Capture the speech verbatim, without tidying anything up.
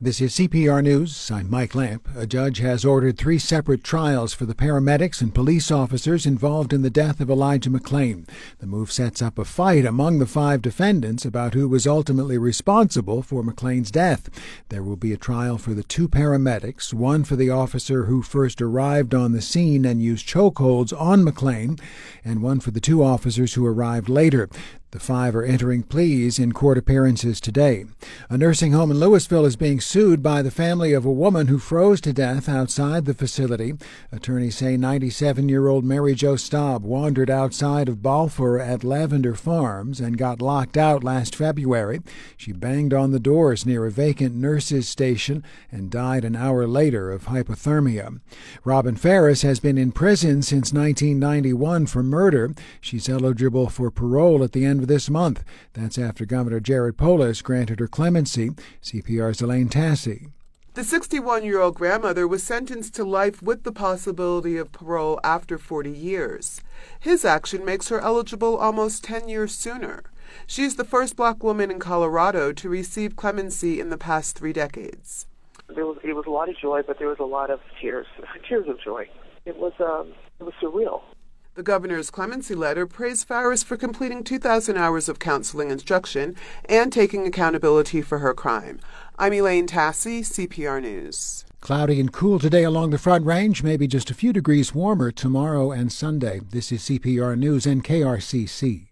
This is C P R News. I'm Mike Lamp. A judge has ordered three separate trials for the paramedics and police officers involved in the death of Elijah McClain. The move sets up a fight among the five defendants about who was ultimately responsible for McClain's death. There will be a trial for the two paramedics, one for the officer who first arrived on the scene and used chokeholds on McClain, and one for the two officers who arrived later. The five are entering pleas in court appearances today. A nursing home in Louisville is being sued by the family of a woman who froze to death outside the facility. Attorneys say ninety-seven-year-old Mary Jo Staub wandered outside of Balfour at Lavender Farms and got locked out last February. She banged on the doors near a vacant nurse's station and died an hour later of hypothermia. Robin Ferris has been in prison since nineteen ninety-one for murder. She's eligible for parole at the end of this month. That's after Governor Jared Polis granted her clemency. C P R's Elaine Tassi. The sixty-one-year-old grandmother was sentenced to life with the possibility of parole after forty years. His action makes her eligible almost ten years sooner. She's the first black woman in Colorado to receive clemency in the past three decades. There was, it was a lot of joy, but there was a lot of tears, tears of joy. It was, um, it was surreal. The governor's clemency letter praised Farris for completing two thousand hours of counseling instruction and taking accountability for her crime. I'm Elaine Tassi, C P R News. Cloudy and cool today along the Front Range, maybe just a few degrees warmer tomorrow and Sunday. This is C P R News and K R C C.